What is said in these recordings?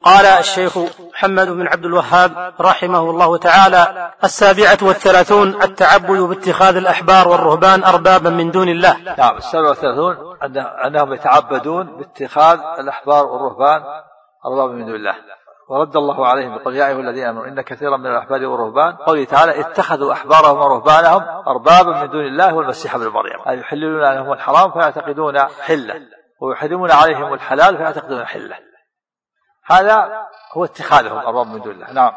قال الشيخ محمد بن عبد الوهاب رحمه الله تعالى: 37 التعبد باتخاذ الأحبار والرهبان أربابا من دون الله. نعم. 37 أنهم يتعبدون باتخاذ الأحبار والرهبان أربابا من دون الله. ورد الله عليهم بقول: يا أيها الذين آمنوا إن كثيرا من الأحبار والرهبان، قوله تعالى: اتخذوا أحبارهم ورهبانهم أربابا من دون الله والمسيح ابن مريم، أي يحللون لهم الحرام فيعتقدون حله، ويحرمون عليهم الحلال فيعتقدون حله. هذا هو اتخاذهم أربابا من دون الله. نعم.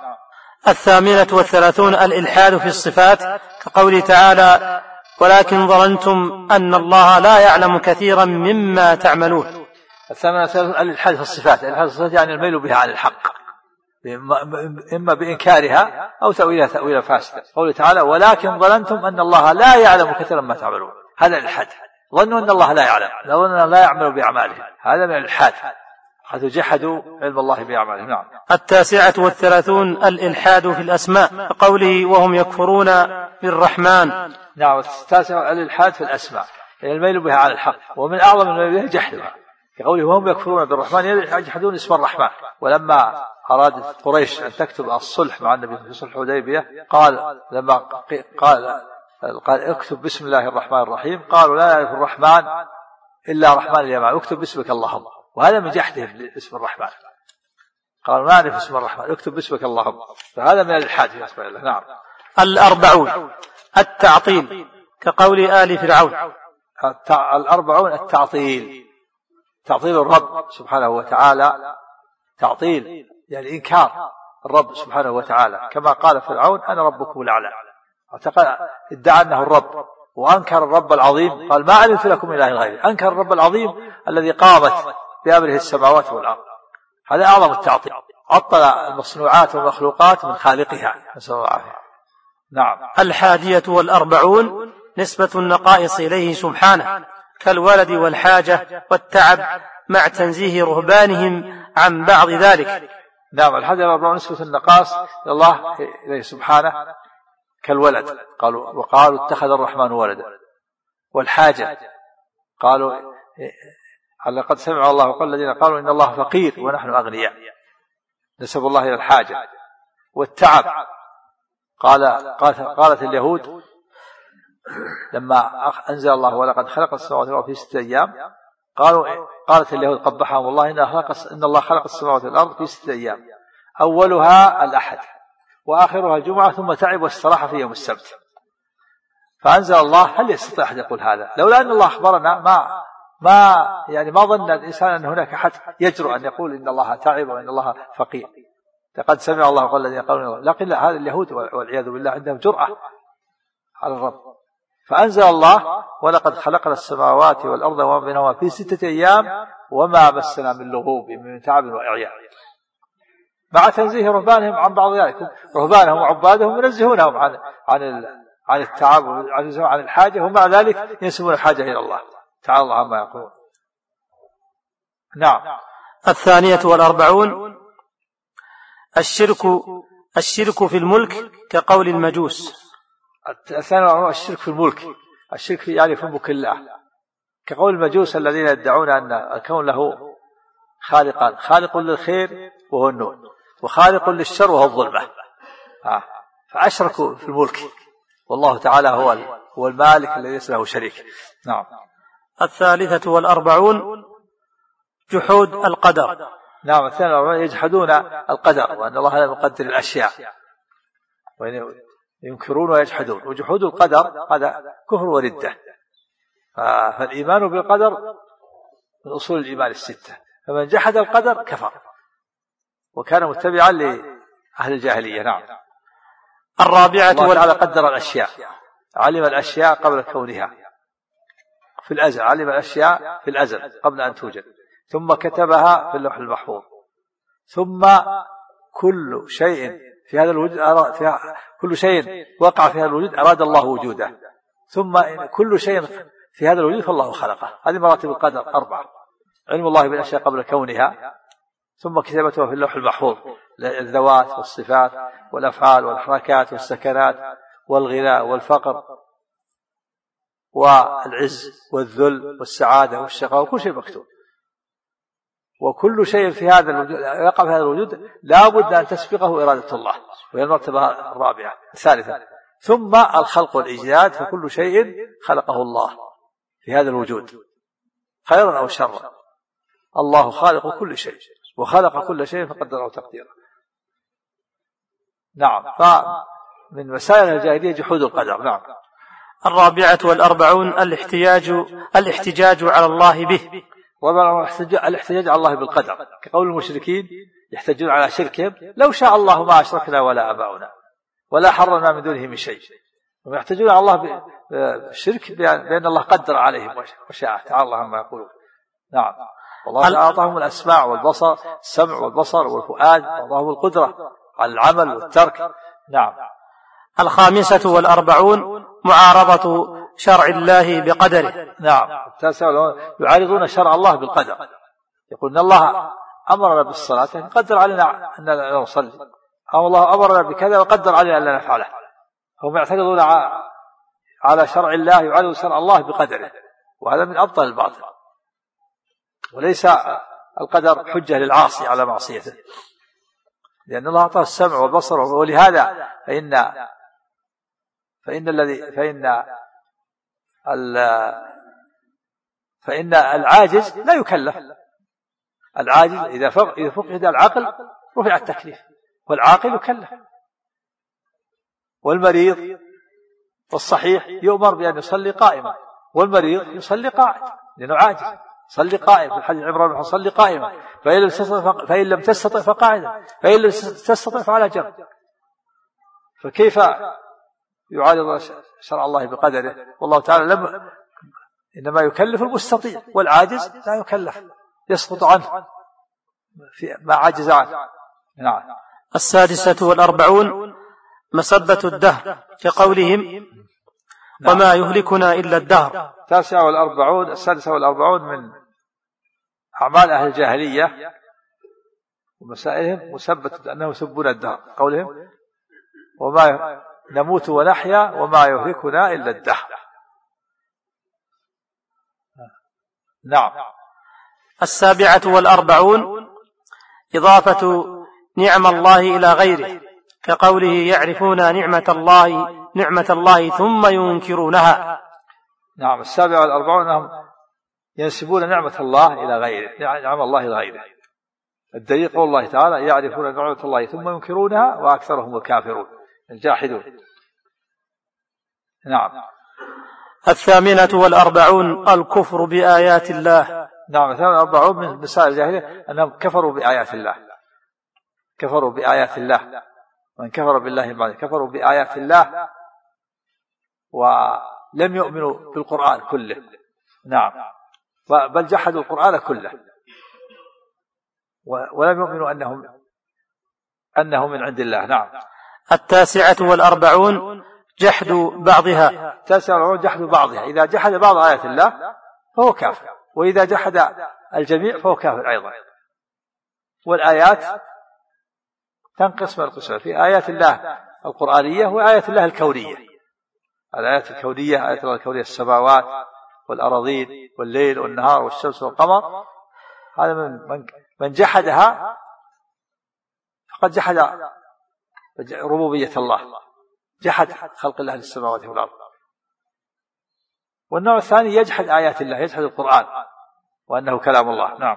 38 الإلحاد في الصفات، كقوله تعالى: ولكن ظننتم أن الله لا يعلم كثيرا مما تعملون. 38 الإلحاد في الصفات. الإلحاد في الصفات يعني الميل بها عن الحق، إما بإنكارها أو تأويلها فاسدا. قوله تعالى: ولكن ظننتم أن الله لا يعلم كثيرا ما تعملون. هذا الإلحاد، ظنوا أن الله لا يعلم، ظنوا أن لا يعمل بأعمالهم، هذا من الإلحاد، حيث جحدوا علم الله بأعمالهم. نعم. 39 الإلحاد في الأسماء، قوله: وهم يكفرون بالرحمن. نعم. 9 الإلحاد في الأسماء، يعني الميل بها على الحق، ومن أعظم الميل بها جحدها، كقوله: وهم يكفرون بالرحمن، يجحدون اسم الرحمن. ولما أرادت قريش أن تكتب الصلح مع النبي في صلح الحديبية، قال لما قال اكتب بسم الله الرحمن الرحيم، قالوا: لا يعرف الرحمن إلا رحمن اليمان، اكتب باسمك اللهم. وهذا من جحدهم لاسم الرحمن، قالوا: ما نعرف اسم الرحمن، اكتب باسمك اللهم. فهذا من الإلحاد في أسماء الله. نعم. 40 التعطيل، كقول آل فرعون. 40 التعطيل، تعطيل الرب سبحانه وتعالى، تعطيل يعني إنكار الرب سبحانه وتعالى، كما قال فرعون: أنا ربكم الأعلى. ادعى أنه الرب، وأنكر الرب العظيم، قال: ما علمت لكم إله غيري. أنكر الرب العظيم الذي قامت بأمره السماوات والأرض. هذا أعظم التعطيل، عطل المصنوعات والمخلوقات من خالقها، نسأل الله العافية. نعم. 41 نسبة النقائص إليه سبحانه، كالولد والحاجة والتعب، مع تنزيه رهبانهم عن بعض ذلك. نعم. 41 نسبة النقائص إلى الله إليه سبحانه، كالولد، وقالوا: اتخذ الرحمن ولدا. والحاجة، قالوا: لقد سمع الله وقال الذين قالوا إن الله فقير ونحن أغنياء، نسب الله إلى الحاجة. والتعب، قالت اليهود لما أنزل الله: ولقد خلق السماوات والأرض في 6 أيام، قالت اليهود قبحهم الله: إن الله خلق السماوات والأرض في 6 أيام، أولها الأحد وآخرها الجمعة، ثم تعب واستراح في يوم السبت. فأنزل الله: هل يستطيع أحد يقول هذا؟ لولا أن الله أخبرنا ما ظن الإنسان أن هناك حد يجرؤ أن يقول إن الله تعب وإن الله فقير. لقد سمع الله وقال الذين قالوا. لكن لا، هذا اليهود والعياذ بالله عندهم جرأة على الرب. فأنزل الله: ولقد خلقنا السماوات والأرض وما بينهما في 6 أيام وما مسنا من لغوب من تعب وإعياء، مع تنزيه رهبانهم عن بعض ذلك. رهبانهم وعبادهم ينزهونهم عن التعب وعن الحاجة، ومع ذلك ينسبون الحاجة إلى الله تعالى الله عما يقولون. نعم. 42 الشرك في الملك، كقول المجوس. 42 الشرك في الملك، الشرك يعني في ملك الله، كقول المجوس الذين يدعون أن الكون له خالقان: خالق للخير وهو النور، وخالق للشر وهو الظلمة. فأشركوا في الملك، والله تعالى هو المالك الذي ليس له شريك. نعم. 43 جحود القدر. نعم. 42 يجحدون القدر، وأن الله لم يقدر الأشياء، وينكرون ويجحدون. وجحود القدر هذا كفر وردة. فالإيمان بالقدر من أصول الإيمان 6، فمن جحد القدر كفر وكان متبعا لأهل الجاهلية. نعم. 44 الله تعالى قدر الأشياء، علم الأشياء قبل كونها في الأزل، علم الأشياء في الأزل قبل أن توجد، ثم كتبها في اللوح المحفوظ. ثم كل شيء في هذا الوجود كل شيء وقع في هذا الوجود أراد الله وجوده، ثم كل شيء في هذا الوجود فالله خلقه. هذه مراتب القدر 4: علم الله بالأشياء قبل كونها، ثم كتابتها في اللوح المحفوظ، الذوات والصفات والأفعال والحركات والسكنات والغناء والفقر والعز والذل والسعادة والشقاء، وكل شيء مكتوب. وكل شيء في هذا الوجود يقع في هذا الوجود لا بد أن تسبقه إرادة الله، وهي المرتبة الرابعة. الثالثة ثم الخلق والإيجاد، فكل شيء خلقه الله في هذا الوجود خيرا أو شرا. الله خالق كل شيء وخلق كل شيء فقدره تقديرا. نعم. فمن مسائل الجاهلية جحود القدر. نعم. 44 الاحتجاج على الله به. الاحتجاج على الله بالقدر، كقول المشركين يحتجون على شركهم: لو شاء الله ما أشركنا ولا آباؤنا ولا حرمنا من دونه من شيء. ويحتجون على الله بالشرك بأن الله قدر عليهم وشاء، تعالى الله عما يقولون. نعم. والله أعطاهم الأسماع والبصر، السمع والبصر والفؤاد، وأعطاهم القدرة على العمل والترك. نعم. 45 معارضة شرع الله بقدره. نعم. يعارضون شرع الله بالقدر، يقول إن الله أمرنا بالصلاة قدر علينا أن نصلي، أو الله أمرنا بكذا وقدر علينا أن لا نفعله. هم يعترضون على شرع الله، يعارضون شرع الله بقدره، وهذا من أبطل الباطل، وليس القدر حجة للعاصي على معصيته، لأن الله أعطاه السمع والبصر. ولهذا فإن العاجز لا يكلف. العاجز إذا فقد العقل رفع التكليف، والعاقل يكلف. والمريض والصحيح يؤمر بأن يصلي قائما، والمريض يصلي قاعد لأنه عاجز. صلي قائم في الحديث عمران: صلي قائما فإن لم تستطع فقاعدا فإن لم تستطع فعلى جنب. فكيف يعارض شرع الله بقدره؟ والله تعالى إنما يكلف المستطيع، والعاجز لا يكلف، يسقط عنه في ما عجز عنه. نعم. 46 مسبة الدهر، كقولهم: وما يهلكنا إلا الدهر. 46 من أعمال أهل الجاهلية ومسائلهم مسبة أنهم يسبون الدهر، قولهم: وما نموت ونحيا وما يهلكنا إلا الدهر. نعم. 47 إضافة نعم الله إلى غيره، كقوله: يعرفون نعمة الله ثم ينكرونها. نعم. 47 أنهم ينسبون نعمة الله إلى غيره، نعم الله إلى غيره. الدليل قول الله تعالى: يعرفون نعمة الله ثم ينكرونها وأكثرهم الكافرون الجاحدون. نعم. 48 الكفر بآيات الله. نعم. 48 من مسائل الجاهلية أنهم كفروا بآيات الله، كفروا بآيات الله. من كفر بالله بعد كفروا بآيات الله ولم يؤمنوا بالقرآن كله. نعم. بل جحدوا القرآن كله ولم يؤمنوا أنه من عند الله. نعم. 49 جحد بعضها. 49 جحد بعضها، إذا جحد بعض آيات الله فهو كافر، وإذا جحد الجميع فهو كافر أيضا. والآيات تنقسم القسم، في آيات الله القرآنية وآيات الله الكونية. الآيات الكونية: آيات الله الكونية السماوات والأراضين والليل والنهار والشمس والقمر. هذا من جحدها فقد جحد ربوبية الله، جحد خلق الله للسماوات والأرض. والنوع الثاني يجحد آيات الله، يجحد القرآن وأنه كلام الله. نعم.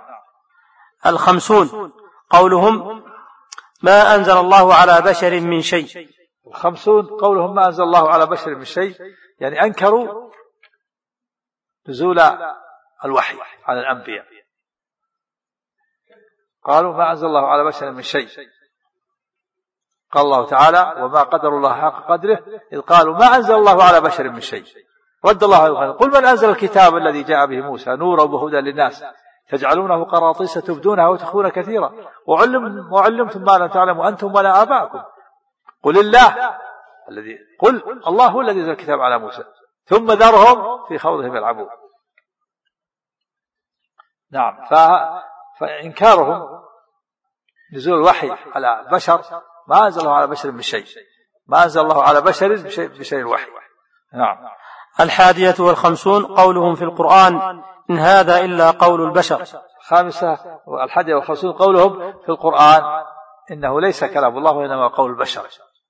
50 قولهم: ما أنزل الله على بشر من شيء. 50 قولهم: ما أنزل الله على بشر من شيء، يعني أنكروا نزول الوحي على الأنبياء. قالوا: ما أنزل الله على بشر من شيء. قال الله تعالى: وما قدر الله حق قدره إذ قالوا ما أنزل الله على بشر من شيء. رد الله عليه: قل من أنزل الكتاب الذي جاء به موسى نورا وهدى للناس تجعلونه قراطيس تبدونها وتخفون كثيرا وعلمتم ما لم تعلموا أنتم ولا آباؤكم قل الله هو الذي أنزل الكتاب على موسى ثم ذرهم في خوضهم يلعبون. نعم. فإنكارهم نزول الوحي على بشر، ما أنزل الله على بشر من شيء، ما أنزل الله على بشر بشيء الوحي. نعم. 51 قولهم في القرآن: إن هذا إلا قول البشر. الخامسة والحادية والخمسون قولهم في القرآن إنه ليس كلام الله وإنما قول البشر.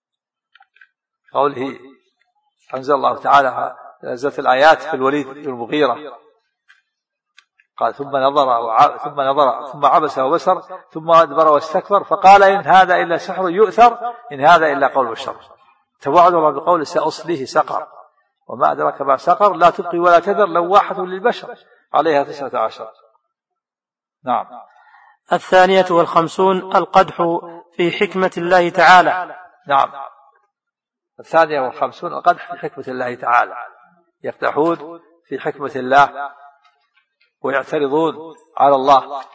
قوله أنزل الله تعالى نزلت الآيات في الوليد بن المغيرة قال ثم نظر ثم عبس وبصر ثم أدبر واستكبر فقال إن هذا إلا سحر يؤثر إن هذا إلا قول البشر. توعد الله بقول سأصليه سقر وما أدرك ما سقر لا تبقي ولا تذر لواحة للبشر عليها 19. نعم. الثانية والخمسون القدح في حكمة الله تعالى. نعم. الثانية والخمسون القدح في حكمة الله تعالى، يقدحون في حكمة الله ويعترضون على الله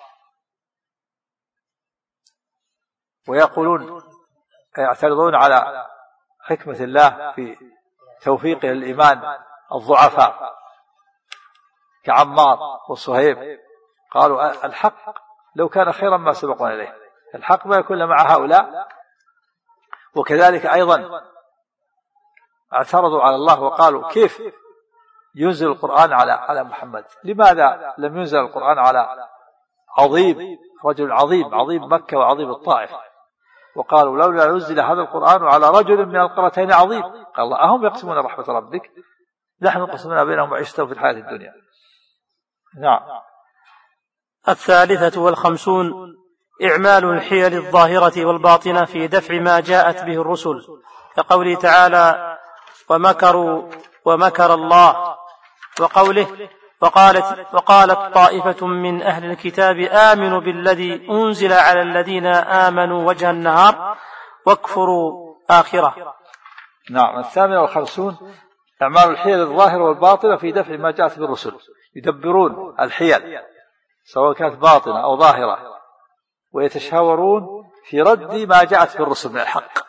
ويقولون يعترضون على حكمة الله في توفيقه الإيمان الضعفاء كعمار وصهيب. قالوا الحق لو كان خيرا ما سبقنا إليه، الحق ما يكون مع هؤلاء. وكذلك أيضا اعترضوا على الله وقالوا كيف ينزل القرآن على محمد؟ لماذا لم ينزل القرآن على عظيم، رجل عظيم مكة وعظيم الطائف؟ وقالوا لولا نزل هذا القرآن على رجل من القريتين عظيم. قال الله أهم يقسمون رحمة ربك نحن قسمنا بينهم معيشتهم في الحياة الدنيا. نعم. الثالثة والخمسون إعمال الحيل الظاهرة والباطنة في دفع ما جاءت به الرسل، كقوله تعالى ومكروا ومكر الله، وقوله وقالت طائفة من أهل الكتاب آمنوا بالذي أنزل على الذين آمنوا وجه النهار واكفروا آخرة. نعم. الثامنة والخمسون أعمال الحيل الظاهرة والباطنة في دفع ما جاءت بالرسل، يدبرون الحيل سواء كانت باطنة أو ظاهرة ويتشاورون في رد ما جاءت بالرسل من الحق.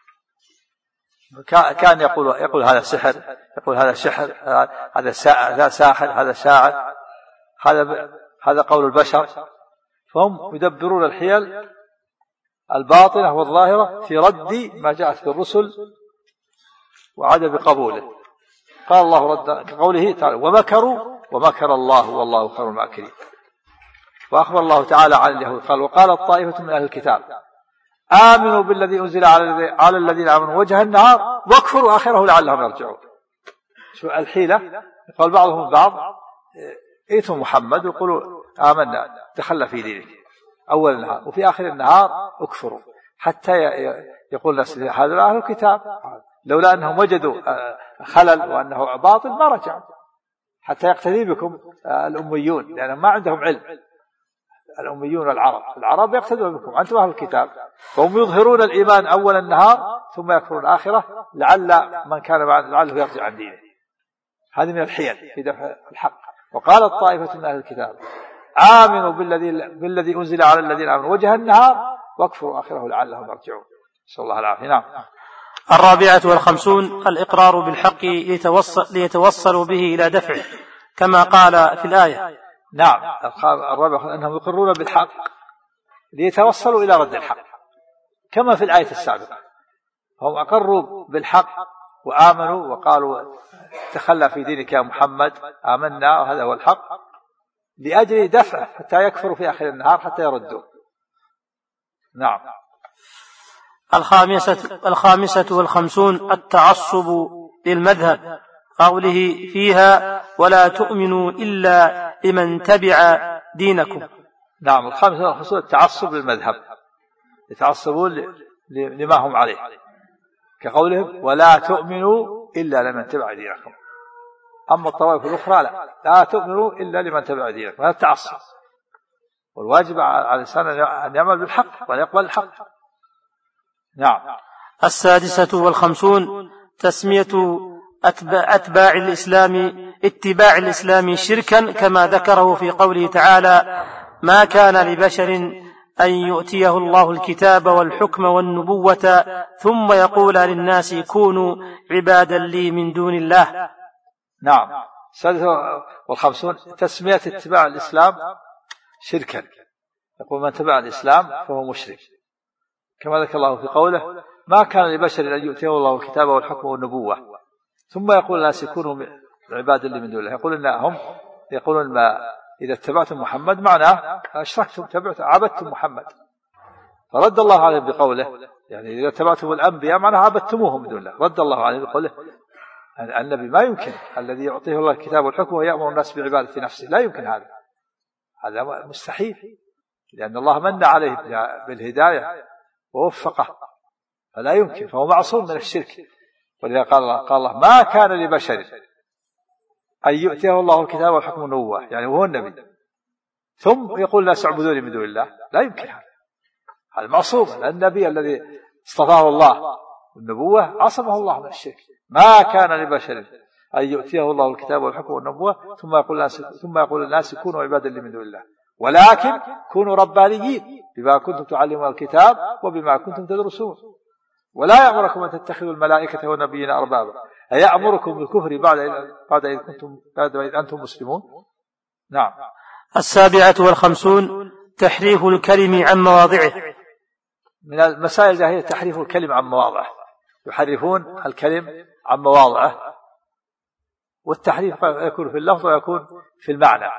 كان يقول هذا سحر، يقول هذا سحر، هذا ساحر، هذا شاعر، هذا قول البشر. فهم يدبرون الحيل الباطنة والظاهرة في رد ما جاءت بالرسل وعدم قبوله. قال الله رد قوله تعالى ومكروا ومكر الله والله خير الماكرين. وأخبر الله تعالى عن اليهود قال وقالت طائفة من أهل الكتاب آمنوا بالذي أنزل على الذين آمنوا وجه النهار واكفروا آخره لعلهم يرجعون. شو الحيلة؟ يقول بعضهم البعض ائتوا محمد ويقولوا آمنا دخلنا في دينه أول النهار وفي آخر النهار اكفروا، حتى يقول الناس هذا أهل الكتاب لولا أنهم وجدوا خلل وأنه باطل ما رجعوا، حتى يقتدي بكم الأميون لأنهم ما عندهم علم. الأميون العرب يقتدون بكم، أنتم أهل الكتاب. فهم يظهرون الإيمان أول النهار ثم يكفرون الآخرة لعل من كان لعله يرجع عن دينه. هذه من الحيل في دفع الحق. وقالت طائفة من أهل الكتاب آمنوا بالذي أنزل على الذين آمنوا وجه النهار واكفروا آخره لعلهم يرجعون. نسأل الله العافية. نعم. الرابعة والخمسون الإقرار بالحق ليتوصلوا به إلى دفعه كما قال في الآية. نعم. الرابعة أنهم يقرون بالحق ليتوصلوا إلى رد الحق كما في الآية السابقة. هم أقروا بالحق وآمنوا وقالوا تخلى في دينك يا محمد آمنا وهذا هو الحق لأجل دفعه حتى يكفروا في آخر النهار حتى يردوا. نعم. الخامسة والخمسون التعصب للمذهب، قوله فيها ولا تؤمنوا إلا لمن تبع دينكم. نعم. الخامسة والخمسون التعصب للمذهب، يتعصبون لما هم عليه، كقولهم ولا تؤمنوا إلا لمن تبع دينكم. أما الطوائف الأخرى لا تؤمنوا إلا لمن تبع دينكم. هذا التعصب، والواجب على الإنسان أن يعمل بالحق وأن يقبل الحق. نعم. السادسة والخمسون تسمية أتباع الإسلام شركا كما ذكره في قوله تعالى ما كان لبشر أن يؤتيه الله الكتاب والحكم والنبوة ثم يقول للناس كونوا عبادا لي من دون الله. نعم. السادسة والخمسون تسمية اتباع الإسلام شركا، يقول من تبع الإسلام فهو مشرك، كما ذكر الله في قوله ما كان لبشر أن يؤتيه الله الكتاب والحكم والنبوة ثم يقول الناس يكونوا عبادا لي من دون الله. يقولون إذا اتبعتم محمد معناه أشركتم، عبدتم محمد. فرد الله عليه بقوله يعني إذا اتبعتم الأنبياء معناه عبدتموهم بدون الله. رد الله عليه بقوله النبي ما يمكن الذي يعطيه الله الكتاب والحكم ويأمر الناس بعبادة نفسه، لا يمكن هذا مستحيل، لأن الله من عليه بالهداية ووفقه، فلا يمكن، فهو معصوم من الشرك. ولذا قال الله ما كان لبشر أن يؤتيه الله الكتاب والحكم والنبوة، يعني وهو النبي، ثم يقول لا تعبدوني من دون الله، لا يمكن هذا معصوم. النبي الذي اصطفاه الله والنبوة عصمه الله من الشرك. ما كان لبشر أن يؤتيه الله الكتاب والحكم والنبوة ثم يقول الناس كونوا عبادا لي من دون الله، ولكن كونوا ربانيين بما كنتم تعلمون الكتاب وبما كنتم تدرسون، ولا يأمركم أن تتخذوا الملائكة والنبيين أربابا، أيأمركم بالكفر بعد إذ أنتم مسلمون. نعم. 57 تحريف الكلم عن مواضعه. من المسائل الجاهلية تحريف الكلم عن مواضعه، يحرفون الكلم عن مواضعه، والتحريف يكون في اللفظ ويكون في المعنى.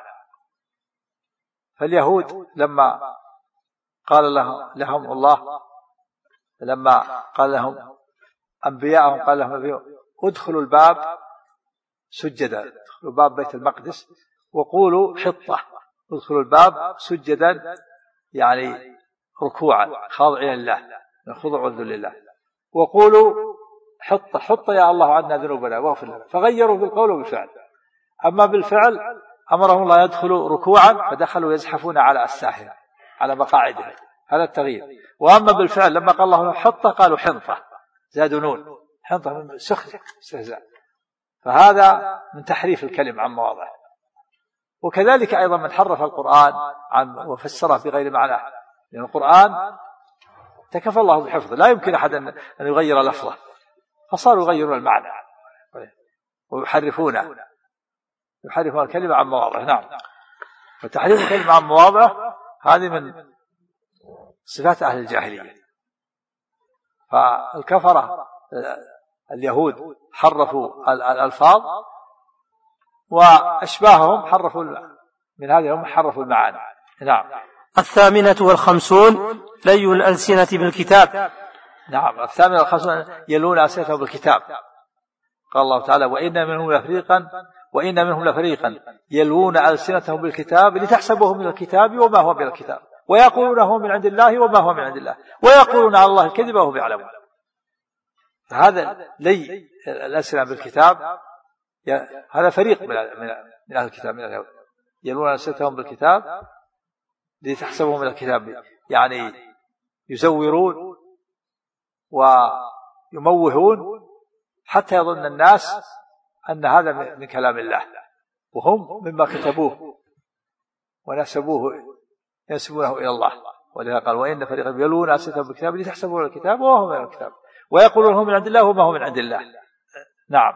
فاليهود لما قال لهم الله، لما قال لهم أنبياءهم، قال لهم ادخلوا الباب سجدا، ادخلوا باب بيت المقدس وقولوا حطة، ادخلوا الباب سجدا يعني ركوعا خاضعين لله، خضوع والذل لله، وقولوا حطة يا الله عنا ذنوبنا واغفر لنا. فغيروا بالقول وبالفعل. أما بالفعل أمرهم الله يدخلوا ركوعا فدخلوا يزحفون على الساحرة على مقاعدهم، هذا التغيير. وأما بالفعل لما قال الله حطة قالوا حنطة، زادوا نون، حنطة من سخرية استهزاء. فهذا من تحريف الكلم عن مواضعه. وكذلك أيضا من حرف القرآن وفسره بغير معناه، لأن القرآن تكفى الله بحفظه، لا يمكن أحد أن يغير لفظه، فصاروا يغيرون المعنى ويحرفون الكلمة عن مواضعه. نعم. فتحريف الكلمة عن مواضعه هذه من صفات أهل الجاهلية. فالكفرة اليهود حرفوا الألفاظ، وأشباههم حرفوا من هذه هم حرفوا المعاني. نعم. 58 لي الألسنة بالكتاب. نعم. 58 يلون ألسنتهم بالكتاب. قال الله تعالى وإن منهم لفريقا يلون ألسنتهم بالكتاب لتحسبوه من الكتاب وما هو من الكتاب ويقولون هو من عند الله وما هو من عند الله ويقولون على الله الكذب وهم يعلمون. هذا لي الألسنة بالكتاب، هذا فريق من أهل الكتاب، من اليهود، يلون ألسنتهم بالكتاب لتحسبوه من الكتاب، يعني يزورون ويموهون حتى يظن الناس أن هذا من كلام الله، وهم مما كتبوه ينسبونه إلى الله. ولذا قال وإن فريقا يلون ألسنتهم بالكتاب لتحسبوه من الكتاب وهو من الكتاب ويقولون هو من عند الله وما هو من عند الله. نعم.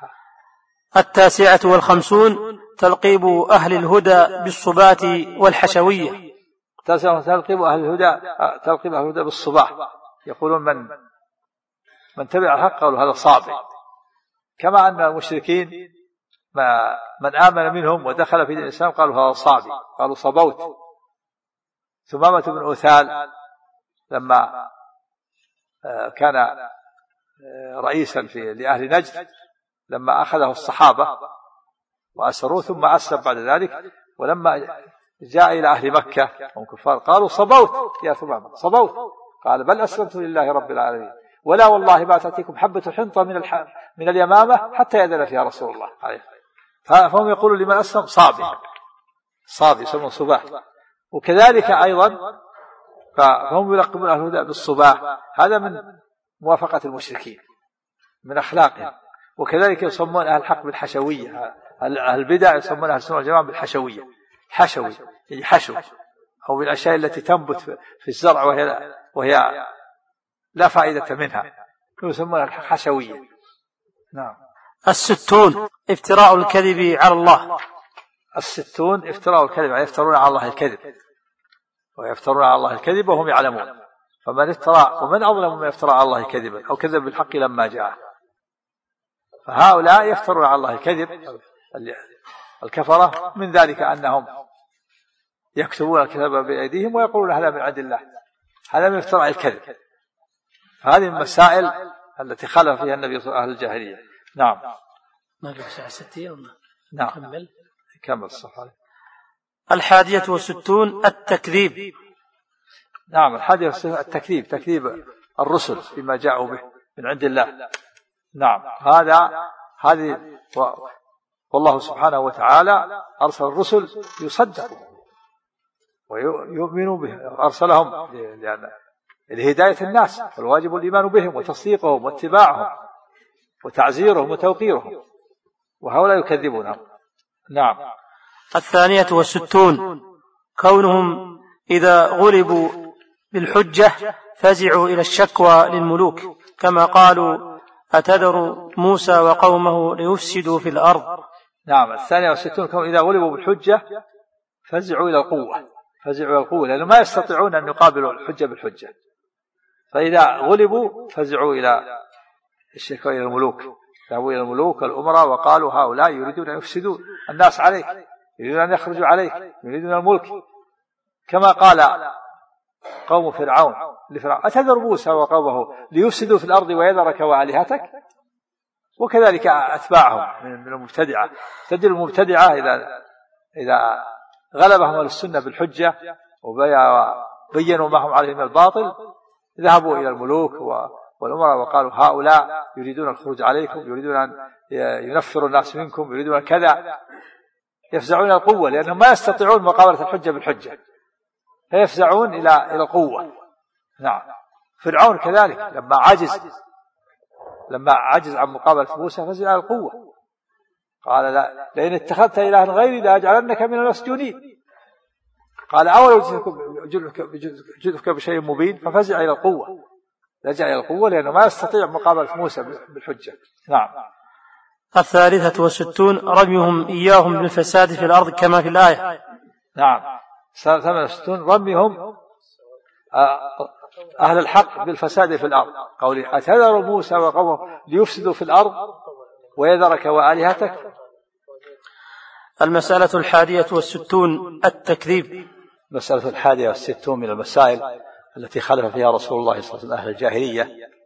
59 تلقيب أهل الهدى بالصبات والحشوية. تلقيب أهل الهدى بالصباح، يقولون من تبع الحق قالوا هذا صابي، كما أن المشركين من آمن منهم ودخل في دين الإسلام قالوا هذا صابي، قالوا صبوت. ثمامة بن أثال لما كان رئيسا لأهل نجد، لما أخذه الصحابة وأسروه ثم أسلم بعد ذلك، ولما جاء إلى أهل مكة هم كفار قالوا صبوت يا ثمامة صبوت، قال بل أسلمت لله رب العالمين ولا والله ما تأتيكم حبة حنطة من اليمامة حتى يأذن فيها رسول الله عليه. فهم يقولون لمن أسلم صابي يسمون صباح. وكذلك أيضا فهم يلقبون أهل الهدى بالصباح، هذا من موافقة المشركين من أخلاقهم. وكذلك يسمون أهل الحق بالحشوية، أهل البدع يسمون أهل السنة والجماعة بالحشوية، حشوي يعني حشو، أو بالأشياء التي تنبت في الزرع وهي لا فائدة منها يسمونها حشوية. نعم. 60 افتراء الكذب على الله. 60 افتراء الكذب، يفترون على الله الكذب ويفترون على الله الكذب وهم يعلمون. فمن افترى ومن أظلم من افترى على الله كذبا أو كذب بالحق لما جاء. فهؤلاء يفترون على الله الكذب الكفرة، من ذلك أنهم يكتبون الكتاب بأيديهم ويقولون هذا من عند الله، هذا من افتراء الكذب. هذه المسائل التي خالف فيها النبي صلى الله عليه وسلم أهل الجاهلية. نعم. ما قبل ساعة 60. نعم. كمل الصفحة. 61 التكذيب. نعم. 61 التكذيب، تكذيب الرسل بما جاءوا به من عند الله. نعم. هذه والله سبحانه وتعالى أرسل الرسل يصدقوا ويؤمنوا به، أرسلهم لهداية الناس، فالواجب الإيمان بهم وتصديقهم واتباعهم وتعزيرهم وتوقيرهم، وهؤلاء يكذبونهم. نعم. 62 كونهم إذا غلبوا بالحجة فزعوا إلى الشكوى للملوك، كما قالوا أتذر موسى وقومه ليفسدوا في الأرض. نعم. 62 كونهم إذا غلبوا بالحجة فزعوا إلى القوة، فزعوا إلى القوة، لأنهم ما يستطيعون أن يقابلوا الحجة بالحجة، فإذا غلبوا فزعوا إلى الشكوى إلى الملوك، ذهبوا إلى الملوك الأمراء وقالوا هؤلاء يريدون أن يفسدوا الناس عليك، يريدون أن يخرجوا عليك، يريدون الملك، كما قال قوم فرعون لفرعون أتذر موسى وقومه ليفسدوا في الأرض ويذرك وآلهتك. وكذلك أتباعهم من المبتدعة، تجد المبتدعة إذا غلبهم السنة بالحجة وبينوا ما هم عليه من الباطل ذهبوا إلى الملوك والأمراء وقالوا هؤلاء يريدون الخروج عليكم، يريدون أن ينفروا الناس منكم، يريدون كذا، يفزعون القوة لأنهم ما يستطيعون مقابلة الحجة بالحجة، فيفزعون إلى القوة. نعم. فرعون كذلك لما عجز عن مقابلة موسى فزع إلى القوة، قال لا لئن اتخذت إلها غيري لأجعلنك من المسجونين، قال أولو جئتك بشيء مبين، ففزع إلى القوة، لجأ إلى القوة لأنه ما يستطيع مقابلة موسى بالحجة. نعم. 63 رميهم إياهم بالفساد في الأرض كما في الآية. نعم. 68 رميهم أهل الحق بالفساد في الأرض، قوله أتذر موسى وقومه ليفسدوا في الأرض ويذرك وآلهتك. 61 التكذيب. 61 من المسائل التي خلف فيها رسول الله صلى الله عليه وسلم أهل الجاهلية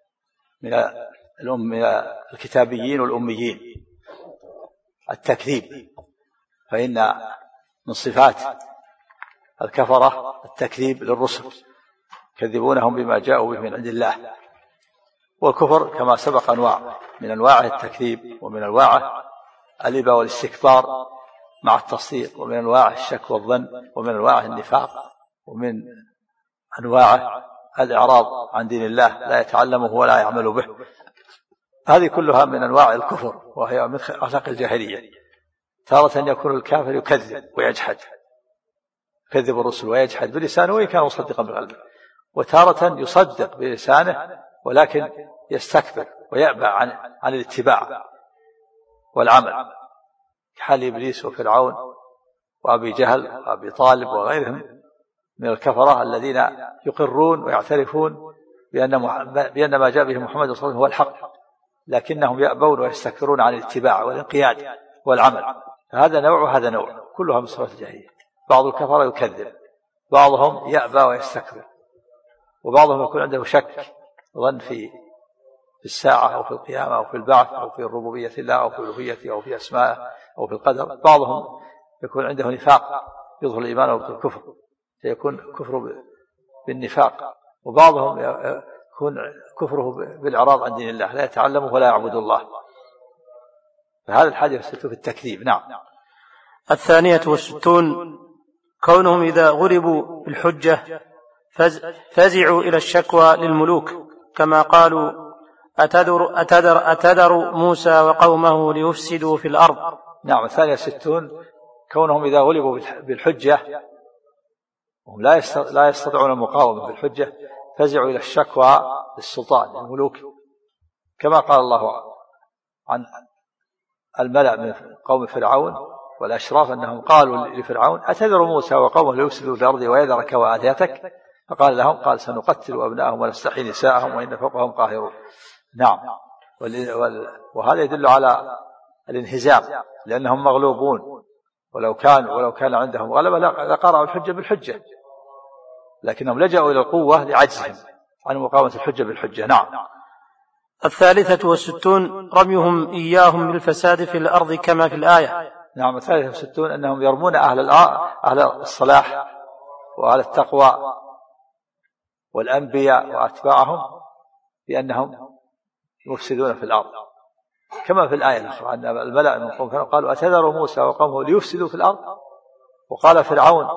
من الكتابيين والأميين، التكذيب، فإن من صفات الكفرة التكذيب للرسل، يكذبونهم بما جاءوا به من عند الله. والكفر كما سبق أنواع، من أنواعه التكذيب، ومن أنواعه الإباء والاستكبار مع التصديق، ومن أنواعه الشك والظن، ومن أنواعه النفاق، ومن أنواعه الإعراض عن دين الله، لا يتعلمه ولا يعمل به. هذه كلها من أنواع الكفر، وهي من أخلاق الجاهلية. تارة يكون الكافر يكذب ويجحد، يكذب الرسل ويجحد بلسانه وإن كان مصدقا بقلبه، وتارة يصدق بلسانه ولكن يستكبر ويأبى عن الاتباع والعمل، كحال إبليس وفرعون وأبي جهل وأبي طالب وغيرهم من الكفرة الذين يقرون ويعترفون بأن ما جاء به محمد صلى الله عليه وسلم هو الحق، لكنهم يأبون ويستكبرون عن الاتباع والانقياد والعمل. هذا نوع وهذا نوع، كلها من صفات الجاهلية. بعض الكفرة يكذب، بعضهم يأبى ويستكبر، وبعضهم يكون عنده شك ظن في الساعة أو في القيامة أو في البعث أو في ربوبية الله أو في ألوهيته أو في أسمائه أو في القدر. بعضهم يكون عنده نفاق يظهر الإيمان أو الكفر، فيكون كفره بالنفاق، وبعضهم يكون كفره بالإعراض عن دين الله، لا يتعلمه ولا يعبد الله. فهذا الحاجة في التكذيب. نعم. 62 كونهم إذا غلبوا بالحجة فزعوا إلى الشكوى للملوك، كما قالوا أتذر موسى وقومه ليفسدوا في الأرض. نعم. 62 كونهم إذا غلبوا بالحجة وهم لا يستطيعون المقاومة بالحجة فزعوا إلى الشكوى للسلطان للملوك، كما قال الله عن الملأ من قوم فرعون والأشراف أنهم قالوا لفرعون أتذر موسى وقومه ليفسدوا في الأرض ويذرك وآلهتك، فقال لهم قال سنقتل أبناءهم ونستحيي نساءهم وإن فوقهم قاهرون. نعم. وهذا يدل على الانهزام، لأنهم مغلوبون ولو كان عندهم غلبة لقرأوا الحجة بالحجة، لكنهم لجأوا إلى القوة لعجزهم عن مقاومة الحجة بالحجة. نعم. 63 رميهم إياهم بالفساد في الأرض كما في الآية. نعم. 63 أنهم يرمون أهل الصلاح وأهل التقوى والأنبياء وأتباعهم بأنهم يفسدون في الأرض، كما في الآية الأخرى أن الملأ من قوم قالوا أتذر موسى وقومه ليفسدوا في الأرض، وقال فرعون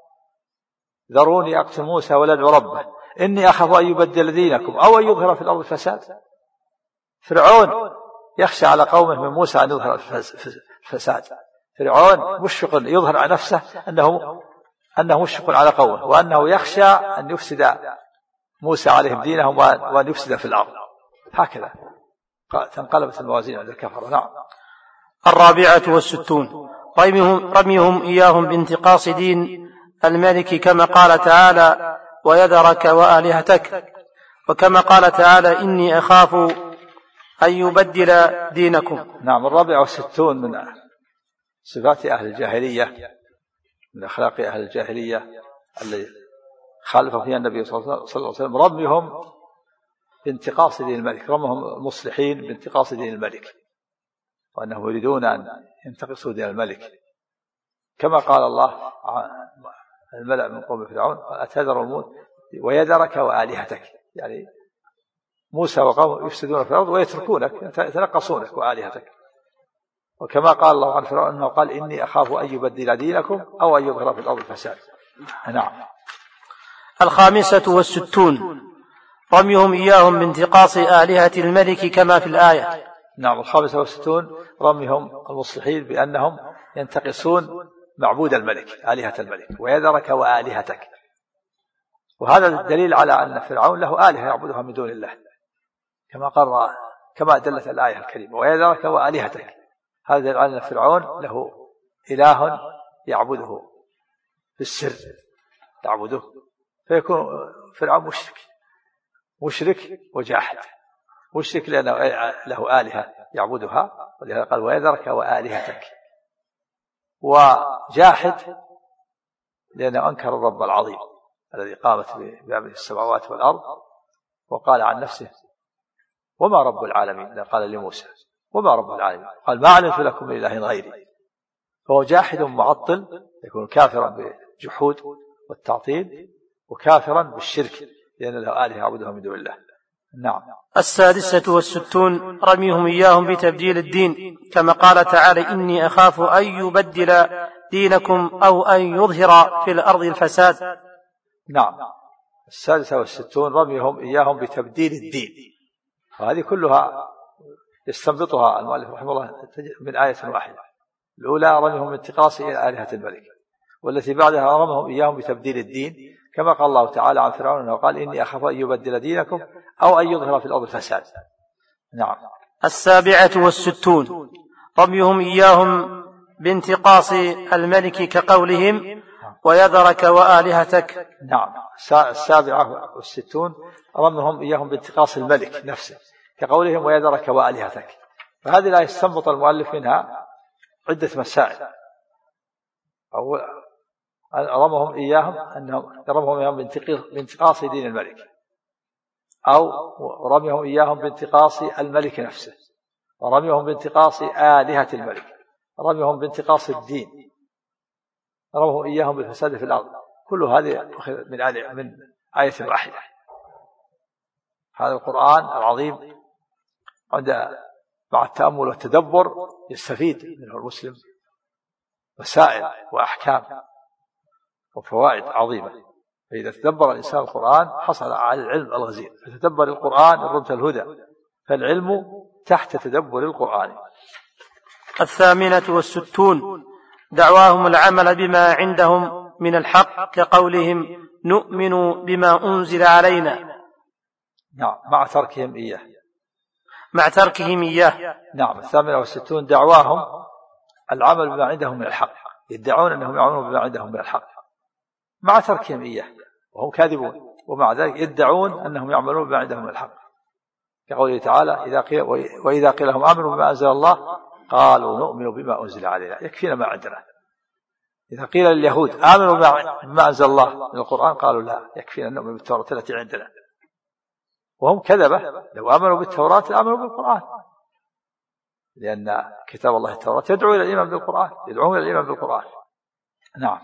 ذروني أقتل موسى ولا ربه إني أخاف أن يبدل دينكم أو أن يظهر في الأرض فساد. فرعون يخشى على قومه من موسى أن يظهر الفساد. فرعون مشفق يظهر على نفسه أنه مشفق على قومه، وأنه يخشى أن يفسد موسى عليهم دينهم وأن يفسد في الأرض. هكذا تنقلبت الموازين عند الكفرة. نعم. 64 رميهم إياهم بانتقاص دين الملك كما قال تعالى ويذرك وآلهتك، وكما قال تعالى إني أخاف أن يبدل دينكم. نعم. 64 من صفات أهل الجاهلية، من أخلاق أهل الجاهلية الذي خالف فيها النبي صلى الله عليه وسلم رميهم بانتقاص دين الملك، رمهم المصلحين بانتقاص دين الملك، وأنهم يريدون أن ينتقصوا دين الملك، كما قال الله الملأ من قوم فرعون أتذر الموت ويذرك وآلهتك، يعني موسى وقومه يفسدون في الأرض ويتركونك يتنقصونك وآلهتك. وكما قال الله عن فرعون أنه قال إني أخاف أن يبدل دينكم أو أن يظهر في الأرض فساد. نعم. 65 رميهم إياهم بانتقاص آلهة الملك كما في الآية. نعم. 65 رميهم المصلحين بأنهم ينتقصون معبود الملك آلهة الملك ويذرك وآلهتك، وهذا الدليل على أن فرعون له آلهة يعبدها من دون الله، كما دلت الآية الكريمة ويذرك وآلهتك. هذا دليل على أن فرعون له إله يعبده بالسر يعبده، فيكون فرعون مشرك وجاحد. مشرك لأنه له آلهة يعبدها، ولهذا قال ويذرك وآلهتك، وجاحد لأنه أنكر الرب العظيم الذي قامت بأمره السماوات والأرض، وقال عن نفسه وما رب العالمين، قال لموسى وما رب العالمين، قال ما علمت لكم من إله غيري. فهو جاحد معطل، يكون كافرا بالجحود والتعطيل وكافرا بالشرك لأن له آلهة يعبدها من دون الله. نعم. 66 رميهم إياهم بتبديل الدين كما قال تعالى إني أخاف أن يبدل دينكم أو أن يظهر في الأرض الفساد. نعم. 66 رميهم إياهم بتبديل الدين، وهذه كلها يستنبطها المؤلف رحمه الله من آية واحدة. الأولى رميهم انتقاص إلى آلهة الملك، والتي بعدها رميهم إياهم بتبديل الدين كما قال الله تعالى عن فرعون وقال إني أخاف أن يبدل دينكم أو أن يظهر في الأرض الفساد. نعم. 67 رميهم إياهم بانتقاص الملك كقولهم ويذرك وآلهتك. نعم. 67 رميهم إياهم بانتقاص الملك نفسه كقولهم ويذرك وآلهتك. فهذه لا يستنبط المؤلف منها عدة مسائل. أول رمهم إياهم أنهم رمهم إياهم بانتقاص دين الملك، أو رميهم إياهم بانتقاص الملك نفسه، ورميهم بانتقاص آلهة الملك، رميهم بانتقاص الدين، رميهم إياهم بالفساد في الأرض. كل هذه من آية واحدة. هذا القرآن العظيم مع التأمل والتدبر يستفيد منه المسلم مسائل وأحكام وفوائد عظيمة. فإذا تدبر الإنسان القرآن حصل على العلم الغزير. فتدبر القرآن رمت الهدى، فالعلم تحت تدبر القرآن. 68 دعواهم العمل بما عندهم من الحق كقولهم نؤمن بما أنزل علينا. نعم. مع تركهم إياه. نعم. 68 دعواهم العمل بما عندهم من الحق، يدعون أنهم يعملون بما عندهم من الحق مع تركهم إياه وهم كاذبون، ومع ذلك يدعون أنهم يعملون بما عندهم من الحق كقوله تعالى وإذا قيل لهم آمنوا بما أنزل الله قالوا نؤمن بما أنزل علينا يكفينا ما عندنا. إذا قيل لليهود آمنوا بما أنزل الله من القرآن قالوا لا، يكفينا أن نؤمن بالتوراة التي عندنا. وهم كذبة، لو آمنوا بالتوراة آمنوا بالقرآن، لأن كتاب الله التوراة يدعو إلى الإيمان بالقرآن، يدعوهم إلى الإيمان بالقرآن. نعم.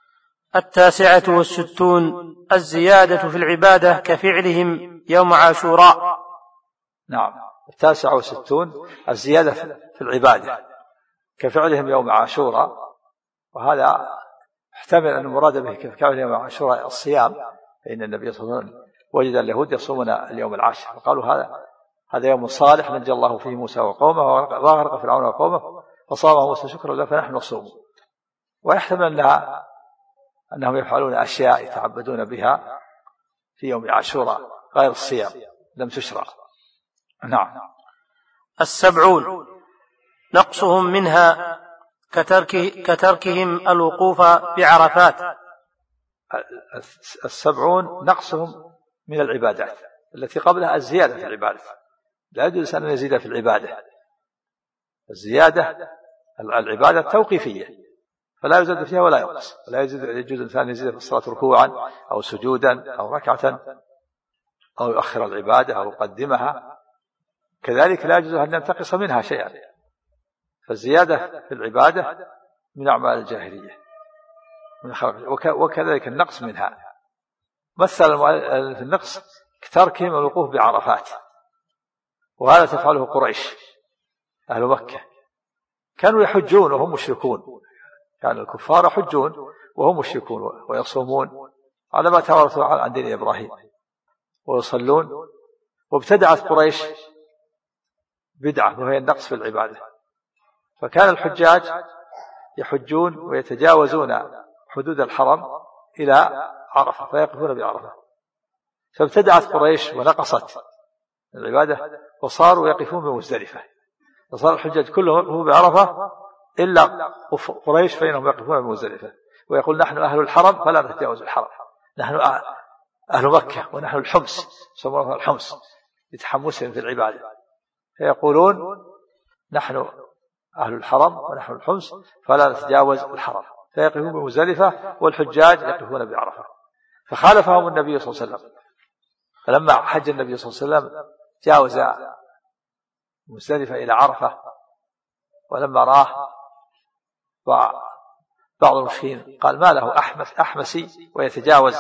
69 الزيادة في العبادة كفعلهم يوم عاشوراء. نعم. 69 الزيادة في العبادة كفعلهم يوم عاشوراء، وهذا احتمل أن المراد به كفعلهم يوم عاشوراء الصيام، فإن النبي صلى الله عليه وسلم وجد اليهود يصومون اليوم العاشر، فقالوا هذا يوم صالح نجى الله فيه موسى وقومه وغرق فرعون وقومه فصامه موسى شكرا له فنحن نصوم. ويحتمل أنهم يفعلون أشياء يتعبدون بها في يوم عاشوراء غير الصيام لم تشرع. نعم. 70 نقصهم منها كتركهم الوقوف بعرفات. 70 نقصهم من العبادات التي قبلها الزيادة في العبادة، لا يجوز أن يزيد في العبادة. الزيادة العبادة توقيفية فلا يزيد فيها ولا ينقص، ولا يجوز الإنسان يزيد في الصلاة ركوعا أو سجودا أو ركعة أو يؤخر العبادة أو يقدمها، كذلك لا يجوز أن ينتقص منها شيئا. فالزيادة في العبادة من أعمال الجاهلية من خلق، وكذلك النقص منها. مثل في النقص كتركهم الوقوف بعرفات، وهذا تفعله قريش أهل مكة، كانوا يحجون وهم مشركون، كان الكفار يحجون وهم مشركون ويصومون على ما توارثوا عن دين إبراهيم ويصلون. وابتدعت قريش بدعة وهي النقص في العبادة، فكان الحجاج يحجون ويتجاوزون حدود الحرم إلى عرفة فيقفون بعرفة، فابتدعت قريش ونقصت العبادة وصاروا يقفون بمزدلفة، فصار الحجاج كلهم يقفون بعرفة إلا قريش فإنهم يقفون بمزدلفة، ويقول نحن أهل الحرم فلا نتجاوز الحرم، نحن أهل مكة ونحن الحمص، يسمونه الحمص لتحمسهم في العبادة، فيقولون نحن أهل الحرم ونحن الحمص فلا نتجاوز الحرم، فيقفون بمزدلفة والحجاج يقفون بعرفة. فخالفهم النبي صلى الله عليه وسلم، فلما حج النبي صلى الله عليه وسلم جاوز مزدلفة إلى عرفة، ولما راه بعض المشركين قال ما له أحمسي ويتجاوز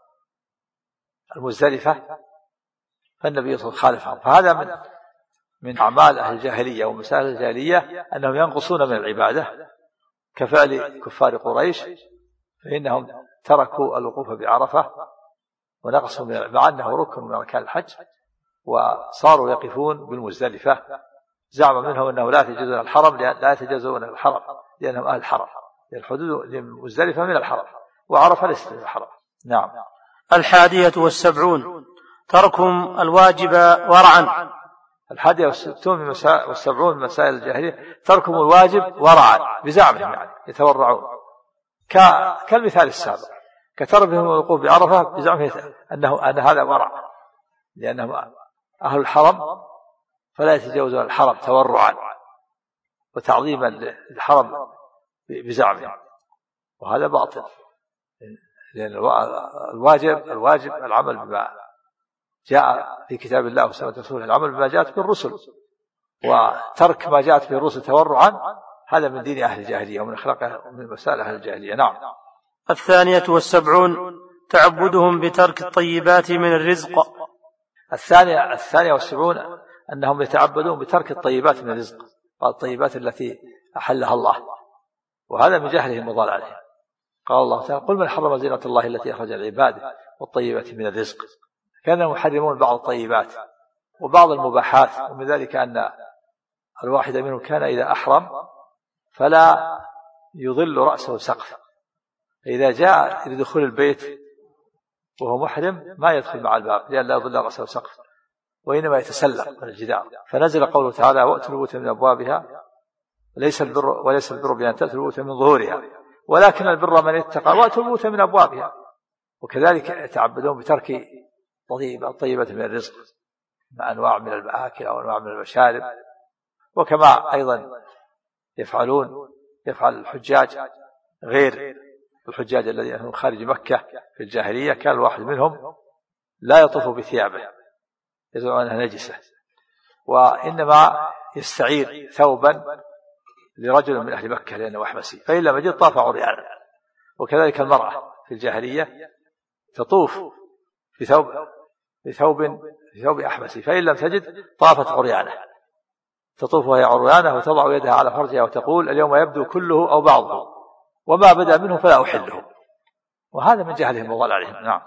المزدلفة، فالنبي صلى الله عليه وسلم خالفهم. فهذا من أعمال أهل الجاهلية ومسائل الجاهلية أنهم ينقصون من العبادة كفعل كفار قريش، فإنهم تركوا الوقوف بعرفة ونقصوا مع أنه ركن من أركان الحج، وصاروا يقفون بالمزدلفة، زعم منهم أنه لا يتجاوزون الحرم، لا يتجاوزون الحرم لأنهم أهل الحرم، لأن الحدود للمزدلفة من الحرم وعرفة ليست من الحرم. نعم. 71 تركهم الواجب ورعا. 71 من مسائل الجاهلية تركهم الواجب ورعا بزعمهم، يعني يتورعون، كالمثال السابق كتركهم الوقوف بعرفة بزعمهم أن هذا ورع، لأنهم أهل الحرم فلا يتجاوزون الحرم تورعا وتعظيما للحرم بزعمهم، وهذا باطل، لأن الواجب العمل بما جاء في كتاب الله وسنة رسوله، العمل بما جاءت به الرسل، وترك ما جاءت به الرسل تورعا هذا من دين أهل الجاهلية ومن أخلاق من مسائل أهل الجاهلية. نعم. 72 تعبدهم بترك الطيبات من الرزق. 72 أنهم يتعبدون بترك الطيبات من الرزق، الطيبات التي أحلها الله، وهذا من جهلهم وضلالهم. قال الله تعالى قل من حرم زينة الله التي أخرج العباد والطيبات من الرزق، كانوا يحرمون بعض الطيبات وبعض المباحات، ومن ذلك أن الواحد منهم كان إذا أحرم فلا يظل رأسه سقف، فإذا جاء لدخول البيت وهو محرم ما يدخل مع الباب لأن لا يظل رأسه سقف، وإنما يتسلق من الجدار، فنزل قوله تعالى وأتوا البيوت من أبوابها وليس البر بأن تأتوا البيوت من ظهورها ولكن البر من اتقى وأتوا البيوت من أبوابها. وكذلك يتعبدون بترك الطيبة من الرزق مع أنواع من المآكل أو أنواع من المشارب، وكما أيضا يفعل الحجاج غير الحجاج الذين هم خارج مكة في الجاهلية، كان الواحد منهم لا يطوف بثيابه يزعم أنها نجسة، وإنما يستعير ثوبا لرجل من أهل مكة لأنه أحمسي، فإن لم يجد طاف عريانا. وكذلك المرأة في الجاهلية تطوف بثوب أحمسي، فإن لم تجد طافت عريانة، تطوف وهي عريانة وتضع يدها على فرجها وتقول اليوم يبدو كله أو بعضه، وما بدا منه فلا أحله. وهذا من جهلهم وضلالهم. نعم.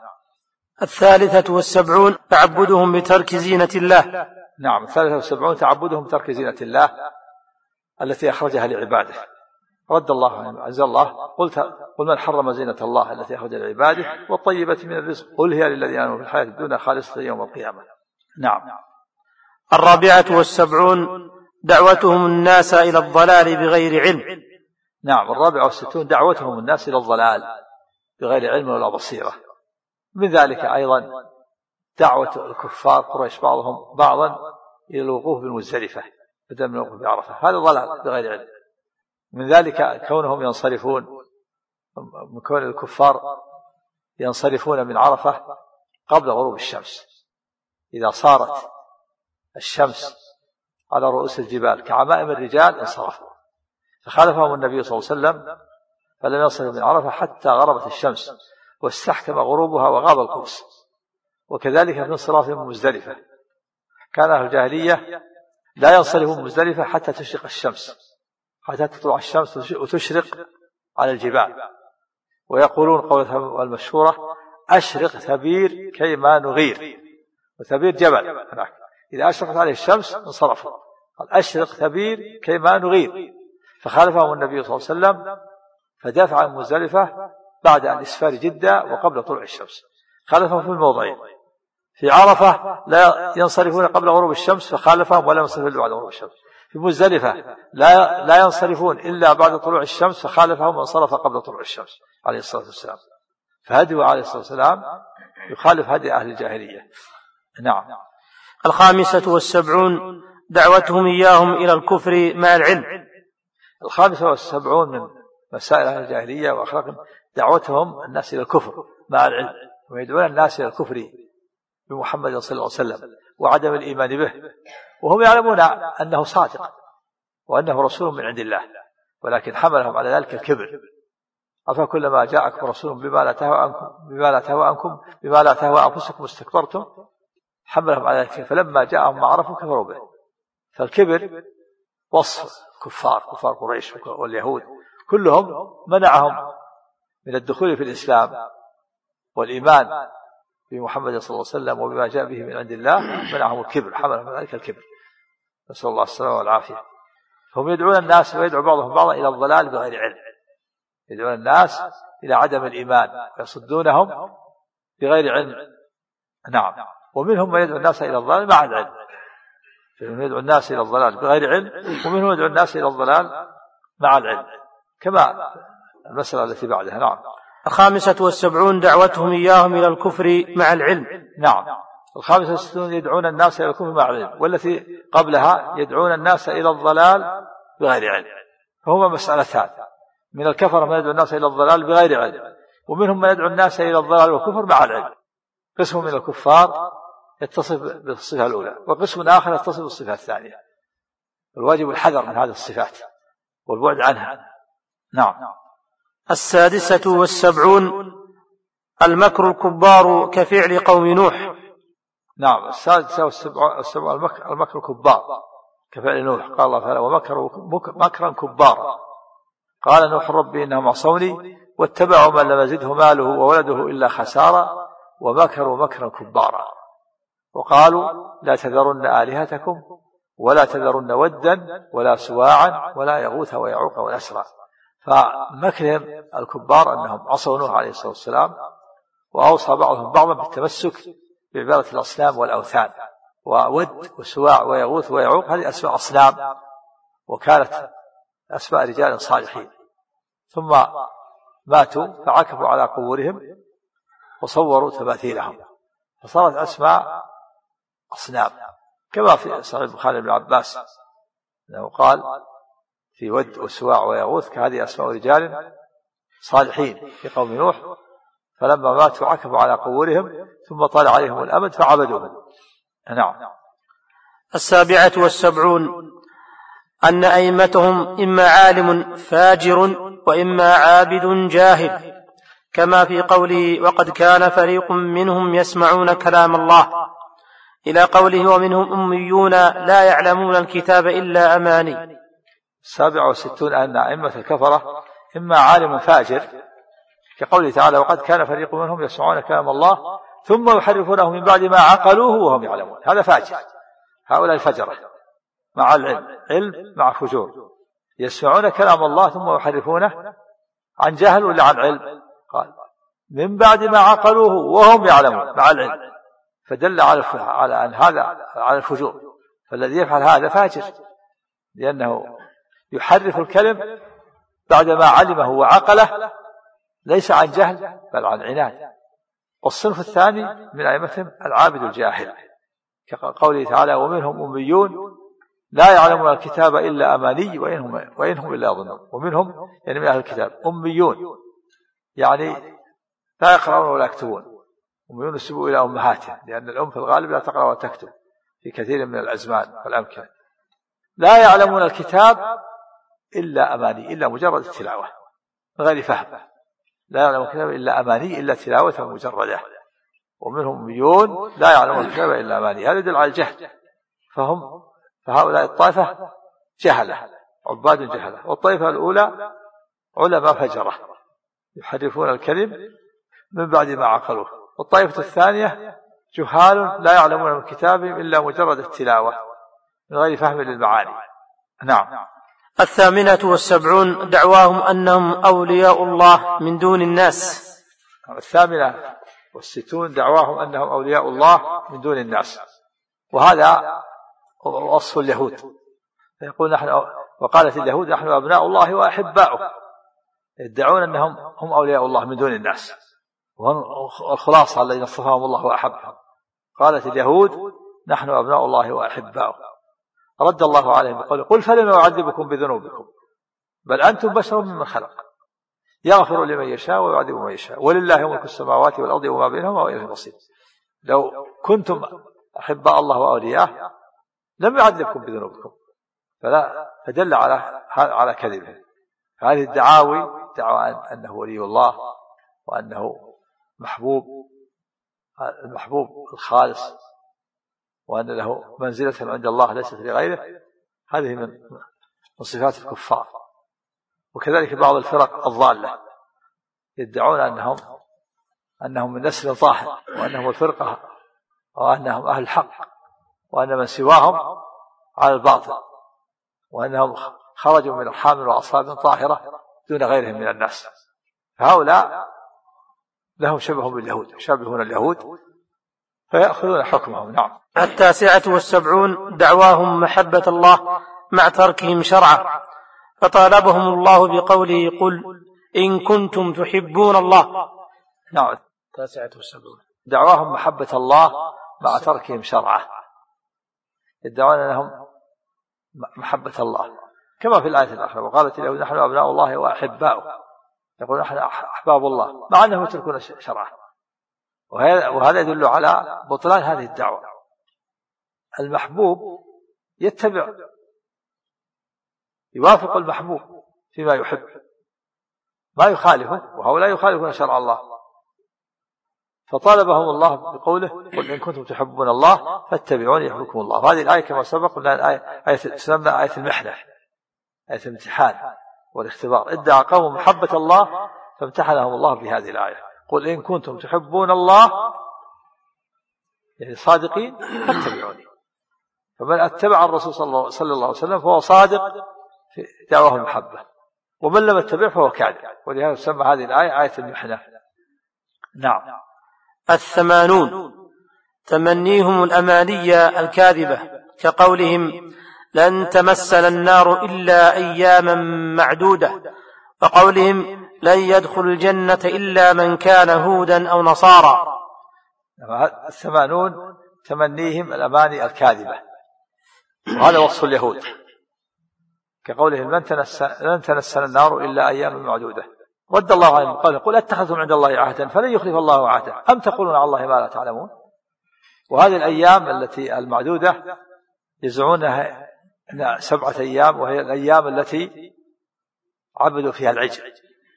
73 تعبدهم بترك زينة الله. نعم. 73 تعبدهم بترك زينة الله التي أخرجها لعباده. رد الله أنزل الله قل من حرم زينة الله التي أخرج لعباده والطيبة من الرزق قل هي للذين آمنوا في الحياة الدنيا خالصة يوم القيامة. نعم. 74 دعوتهم الناس إلى الضلال بغير علم. نعم. 64 دعوتهم الناس إلى الضلال بغير علم ولا بصيرة. من ذلك أيضا دعوة الكفار قريش بعضهم بعضا إلى الوقوف بالمزدلفة بدل من الوقوف بعرفة، هذا ضلال بغير علم. من ذلك كونهم ينصرفون، من كون الكفار ينصرفون من عرفة قبل غروب الشمس، إذا صارت الشمس على رؤوس الجبال كعمائم الرجال انصرفوا، فخالفهم النبي صلى الله عليه وسلم فلم ينصرفوا من عرفة حتى غربت الشمس واستحكم غروبها وغاب القوس. وكذلك في انصراف من مزدلفة، كان أهل الجاهلية لا ينصرفون من مزدلفة حتى تشرق الشمس، حتى تطلع الشمس وتشرق على الجبال، ويقولون قولة المشهورة أشرق ثبير كيما نغير، وثبير جبل هناك إذا أشرقت عليه الشمس انصرفوا، قال أشرق ثبير كيما نغير، فخالفهم النبي صلى الله عليه وسلم فدافع عن مزدلفة بعد أن إسفار جدة وقبل طلوع الشمس، خالفهم في الموضعين. في عرفة لا ينصرفون قبل غروب الشمس فخالفهم ولا ينصرفون إلا بعد غروب الشمس. في مزدلفة لا ينصرفون إلا بعد طلوع الشمس فخالفهم وانصرف قبل طلوع الشمس عليه الصلاة والسلام. فهديه عليه الصلاة والسلام يخالف هدي أهل الجاهلية. نعم. 75 دعوتهم إياهم إلى الكفر مع العلم. 75 من مسائل أهل الجاهلية وأخلاقهم دعوتهم الناس إلى الكفر مع العلم، ويدعون الناس إلى الكفر بمحمد صلى الله عليه وسلم وعدم الإيمان به، وهم يعلمون أنه صادق وأنه رسول من عند الله، ولكن حملهم على ذلك الكبر. أفكلما جاءكم رسول بما لا تهوى أنفسكم استكبرتم، حملهم على ذلك، فلما جاءهم ما عرفوا كفروا به. فالكبر وصف كفار قريش واليهود كلهم منعهم من الدخول في الإسلام والإيمان بمحمد صلى الله عليه وسلم وبما جاء به من عند الله، منعهم الكبر، حملهم على ذلك الكبر، نسأل الله السلامة والعافية. هم يدعون الناس ويدعو بعضهم بعضا إلى الضلال بغير علم، يدعون الناس إلى عدم الإيمان ويصدونهم بغير علم. نعم. ومنهم من يدعو الناس إلى الضلال مع العلم، فمنهم يدعو الناس إلى الضلال بغير علم، ومنهم يدعو الناس إلى الضلال مع العلم، كما المسألة التي بعدها. نعم. 75 دعوتهم إياهم إلى الكفر مع العلم. نعم. 65 يدعون الناس إلى الكفر مع العلم، والتي قبلها يدعون الناس إلى الضلال بغير علم. فهما مسألتان، من الكفر من يدعو الناس إلى الضلال بغير علم، ومنهم من يدعو الناس إلى الضلال والكفر مع العلم. قسم من الكفار يتصف بالصفة الأولى، وقسم آخر يتصف بالصفة الثانية، الواجب الحذر من هذه الصفات والبعد عنها. نعم. 76 المكر الكبار كفعل قوم نوح. نعم. 76 المكر الكبار كفعل نوح. قال الله تعالى ومكروا مكرا كبارا قال نوح ربي إنهم عصوني واتبعوا من لم يزده ماله وولده إلا خسارا ومكروا مكرا كبارا. وقالوا لا تذرن آلهتكم ولا تذرن ودا ولا سواعا ولا يغوث ويعوق ونسرا. فمكرهم الكبار أنهم عصوا نوح عليه الصلاة والسلام، وأوصى بعضهم بعضا بالتمسك بعبادة الأصنام والأوثان، وود وسواع ويغوث ويعوق هذه أسماء أصنام، وكانت أسماء رجال صالحين، ثم ماتوا فعكفوا على قبورهم وصوروا تماثيلهم فصارت أسماء أصنام، كما في صحيح البخاري بن عباس أنه قال في ود وسواع ويغوث كهذه أسماء رجال صالحين في قوم نوح فلما ماتوا عكفوا على قبورهم ثم طال عليهم الأمد فعبدوهم. نعم. 77 أن أئمتهم إما عالم فاجر وإما عابد جاهل، كما في قوله وقد كان فريق منهم يسمعون كلام الله، إلى قوله ومنهم أميون لا يعلمون الكتاب إلا أماني. 67 أن أئمة الكفرة إما عالم فاجر كقوله تعالى وقد كان فريق منهم يسمعون كلام الله ثم يحرفونه من بعد ما عقلوه وهم يعلمون، هذا فاجر. هؤلاء الفجرة مع العلم، علم مع فجور، يسمعون كلام الله ثم يحرفونه عن جهل ولا عن علم؟ قال من بعد ما عقلوه وهم يعلمون مع العلم، فدل على أن هذا على الفجور. فالذي يفعل هذا فاجر، لأنه يحرف الكلم بعدما علمه وعقله، ليس عن جهل بل عن عناد. والصنف الثاني من أئمتهم العابد الجاهل كقوله تعالى ومنهم أميون لا يعلمون الكتاب إلا أماني وإنهم إلا يظنون. ومنهم يعني من أهل الكتاب أميون يعني لا يقرؤون ولا يكتبون، أميون نسبوا إلى أمهاتهم، لأن الأم في الغالب لا تقرأ ولا تكتب في كثير من الأزمان والأمكنة. لا يعلمون الكتاب إلا أماني، إلا مجرد التلاوة من غير فهم. لا يعلمون الكتاب إلا أماني، إلا تلاوة مجردة. ومنهم أميون لا يعلمون الكتاب إلا أماني، هذا يدل على الجهل. فهؤلاء الطائفة جهلة، عباد جهلة. والطائفة الأولى علماء فجرة يحرفون الكلم من بعد ما عقلوه. والطائفة الثانية جهال لا يعلمون من كتابهم إلا مجرد التلاوة من غير فهم للمعاني. نعم. 78 دعواهم أنهم أولياء الله من دون الناس. 68 دعواهم أنهم أولياء الله من دون الناس، وهذا وصف اليهود. يقول نحن وقالت اليهود نحن أبناء الله وأحباؤه، يدعون أنهم هم أولياء الله من دون الناس، وهم الخلاصة الذين اصطفاهم الله وأحبهم. قالت اليهود نحن أبناء الله وأحباؤه، رد الله عليهم بقوله قل فلما يعذبكم بذنوبكم بل أنتم بشر ممن خلق يغفر لمن يشاء ويعذب من يشاء ولله ملك السماوات والأرض وما بينهما وإليه المصير. لو كنتم أحباء الله وأولياءه لم يعذبكم بذنوبكم، فدل على كذبه. هذه الدعاوي دعوى أنه ولي الله وأنه المحبوب الخالص وأن له منزلة عند الله ليست لغيره، هذه من صفات الكفار. وكذلك بعض الفرق الضالة يدعون أنهم من نسل طاهر، وأنهم الفرقة وأنهم أهل الحق، وأن من سواهم على الباطل، وأنهم خرجوا من أرحام وأصحاب طاهرة دون غيرهم من الناس. فهؤلاء لهم شبه باليهود، يشابهون اليهود فيأخذون حكمهم. نعم. 79 دعواهم محبة الله مع تركهم شرعه، فطالبهم الله بقوله قل إن كنتم تحبون الله. نعم. 79 دعواهم محبة الله مع تركهم شرعه، يدعون أنهم محبة الله كما في الآية الأخرى وقالت اليهود نحن أبناء الله وأحباؤه، يقول نحن أحباب الله مع أنهم يتركون شرعه. وهذا يدل على بطلان هذه الدعوة. المحبوب يتبع يوافق المحبوب فيما يحب ما يخالفه، وهؤلاء يخالفون شرع الله. فطالبهم الله بقوله قل إن كنتم تحبون الله فاتبعوني يحببكم الله. هذه الآية كما سبق آية تسمى آية المحنة، آية الامتحان والاختبار. ادعى قوم محبة الله فامتحنهم الله بهذه الآية قل إن كنتم تحبون الله يعني صادقين فاتبعوني. فمن اتبع الرسول صلى الله عليه وسلم فهو صادق في دعوه المحبة، ومن لم يتبع فهو كاذب. ولهذا تسمى هذه الآية آية المحنة. نعم. 80 تمنيهم الأماني الكاذبة كقولهم لن تمسنا النار إلا أياما معدودة، وقولهم لن يدخل الجنة إلا من كان هودا أو نصارى. 80 تمنيهم الأماني الكاذبة، وهذا وصف اليهود كقولهم لن تمسنا النار إلا أياما معدودة، رد الله عليهم قال قل أتخذتم عند الله عهدا فلن يخلف الله عهده أم تقولون على الله ما لا تعلمون. وهذه الأيام التي المعدودة يزعونها 7 أيام، وهي الأيام التي عبدوا فيها العجل.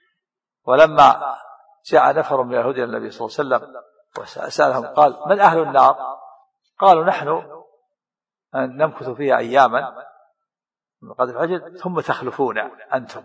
ولما جاء نفر من اليهود إلى النبي صلى الله عليه وسلم وسألهم قال من أهل النار؟ قالوا نحن نمكث فيها أياما من قدر العجل ثم تخلفون أنتم.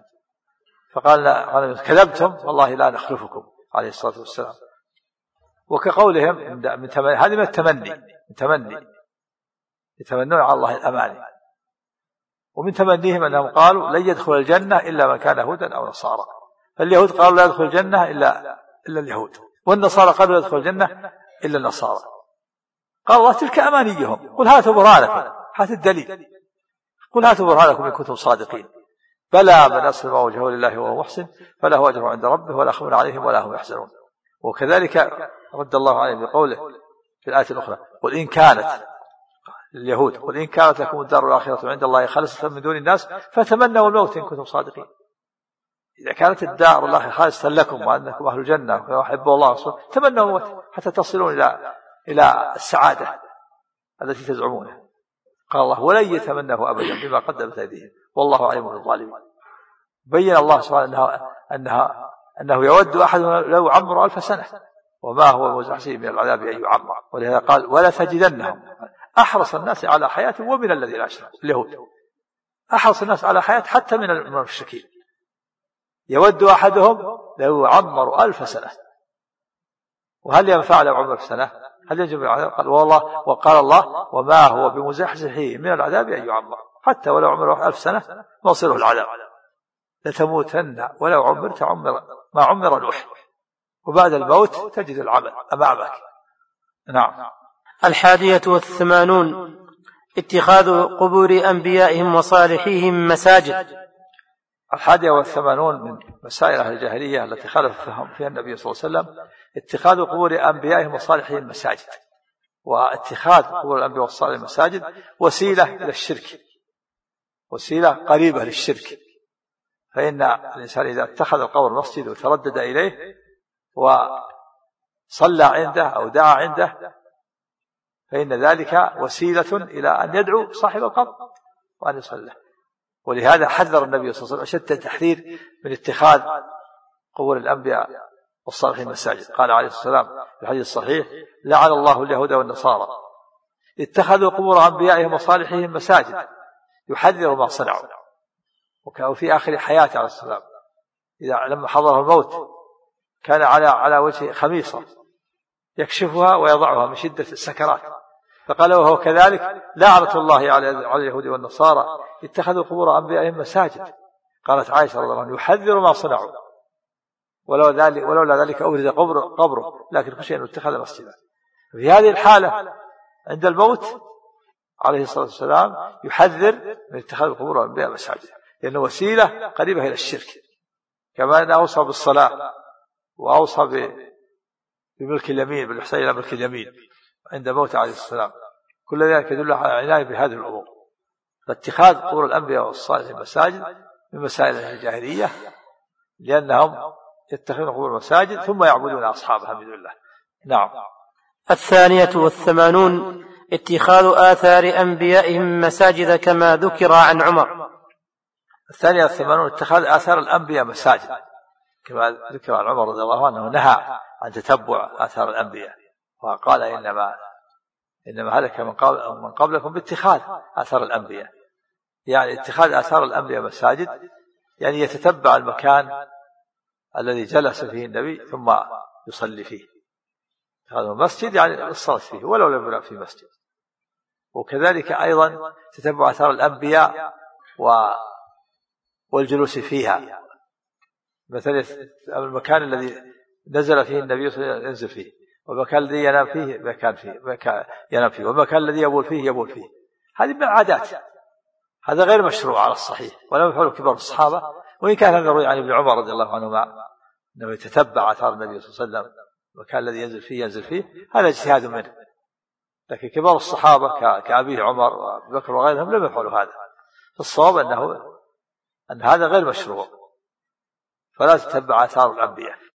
فقال كذبتم والله لا نخلفكم عليه الصلاة والسلام. وكقولهم هذه من التمني يتمنون على الله الأماني. ومن تمنيهم أنهم قالوا لن يدخل الجنة إلا من كان هودا أو نصارى. فاليهود قالوا لا يدخل الجنة إلا اليهود، والنصارى قالوا لا يدخل الجنة إلا النصارى. قال الله تلك أمانيهم قل هاتوا برهانكم، هات الدليل، قل هاتوا برهانكم إن كنتم صادقين. بلى من أسلم وجهه لله وهو محسن فله أجر عند ربه ولا خوف عليهم ولا هم يحزنون. وكذلك رد الله عليهم بقوله في الآية الأخرى قل إن كانت اليهود قل إن كانت لكم الدار الآخرة عند الله خالصة من دون الناس فتمنوا الموت إن كنتم صادقين. إذا كانت الدار الله خالصة لكم وأنكم أهل الجنة وأحبوا الله ورسوله تمنوا الموت حتى تصلون إلى السعادة التي تزعمونها. قال الله ولن يتمنه أبدا بما قدمت أيديهم والله عليم بالظالمين. بين الله سبحانه أنه يود أحدنا لو عمر 1000 سنة وما هو مزحزح من العذاب أن يعمر. ولهذا قال ولا تجدنهم أحرص الناس على حياة ومن الذين أشركوا اليهود، أحرص الناس على حياة حتى من المشركين. يود أحدهم لو عمر 1000 سنة. وهل ينفع لو عمر سنة؟ هل يجب العذاب؟ قال والله وقال الله وما هو بمزحزحه من العذاب أن يعمر حتى ولو عمر 1000 سنة مصيره العذاب. لتموتن ولو عمرت ما عمر نوح وبعد الموت تجد العمل أمامك. نعم. 81 اتخاذ قبور أنبيائهم وصالحيهم مساجد. 81 من مسائل أهل الجاهلية التي خالف فيها النبي صلى الله عليه وسلم اتخاذ قبور أنبيائهم وصالحيهم مساجد. واتخاذ قبور الأنبياء والصالحين مساجد وسيلة إلى الشرك، وسيلة قريبة للشرك. فإن الإنسان إذا اتخذ القبر مسجد وتردد إليه وصلى عنده أو دعا عنده فإن ذلك وسيلة إلى أن يدعو صاحب القبر وأن يصلى. ولهذا حذر النبي صلى الله عليه وسلم أشد التحذير من اتخاذ قبور الأنبياء والصالحين مساجد. قال عليه الصلاة والسلام في الحديث الصحيح لعن الله اليهود والنصارى اتخذوا قبور أنبيائهم وصالحين مساجد يحذر ما صنعوا. وكان في آخر حياته عليه السلام لما حضره الموت كان على وجه خميصة يكشفها ويضعها من شدة السكرات. فقال وهو كذلك لعنة الله على اليهود والنصارى اتخذوا قبور أنبيائهم مساجد. قالت عائشة رضي الله عنها يحذر ما صنعوا ولولا ذلك أورد قبره لكن خشي أن اتخذ مسجدا. في هذه الحالة عند الموت عليه الصلاة والسلام يحذر من اتخاذ القبور أنبياء مساجد لأنه وسيلة قريبة إلى الشرك. كما أنه أوصى بالصلاة وأوصى بملك اليمين بالإحسان إلى ملك اليمين عند موت عليه السلام. كل ذلك يدل على عناية بهذه الأمور. فاتخاذ قبور الأنبياء والصالحين مساجد من مسائل الجاهلية لأنهم يتخذون قبور المساجد ثم يعبدون أصحابها من دون الله. نعم. 82 اتخاذ آثار أنبيائهم مساجد كما ذكر عن عمر. 82 اتخاذ آثار الأنبياء مساجد كما ذكر عن عمر رضي الله عنه نهى عن تتبع آثار الأنبياء وقال إنما هلك من قبلكم باتخاذ آثار الأنبياء. يعني اتخاذ آثار الأنبياء مساجد يعني يتتبع المكان الذي جلس فيه النبي ثم يصلي فيه. هذا مسجد يعني الصلاة فيه ولو لم يبنى في مسجد. وكذلك أيضا تتبع آثار الأنبياء والجلوس فيها. مثلا المكان الذي نزل فيه النبي صلى الله عليه وسلم ينزل فيه، والمكان الذي ينام فيه ينام فيه، والمكان الذي يبول فيه. هذه من العادات. هذا غير مشروع على الصحيح ولم يفعله كبار الصحابة. وإن كان لم يروي عن ابن عمر رضي الله عنهما أنه يتتبع آثار النبي صلى الله عليه وسلم المكان الذي ينزل فيه هذا اجتهاد منه. لكن كبار الصحابة كأبي عمر وأبي بكر وغيرهم لم يفعلوا هذا. فالصواب أن هذا غير مشروع. فلا تتبع آثار الأنبياء.